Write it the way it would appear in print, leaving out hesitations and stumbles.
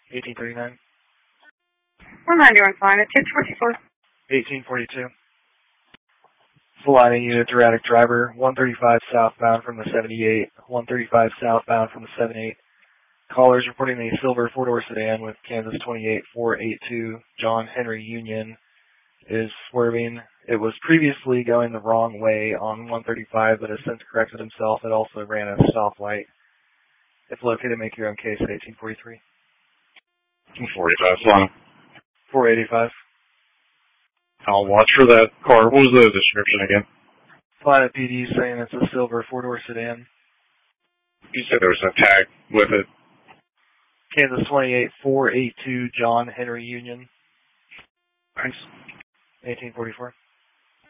1839. 191 flying at 224. 1842. Salina unit erratic driver, 135 southbound from the 78, 135 southbound from the 78. Callers reporting a silver four-door sedan with Kansas 28482 John Henry Union is swerving. It was previously going the wrong way on 135, but has since corrected himself. It also ran a stoplight. If located, make your own case at 1843. 45, Salina. 485. I'll watch for that car. What was the description again? Salina PD saying it's a silver four-door sedan. You said there was a tag with it. Kansas 28482 John Henry Union. Thanks. 1844.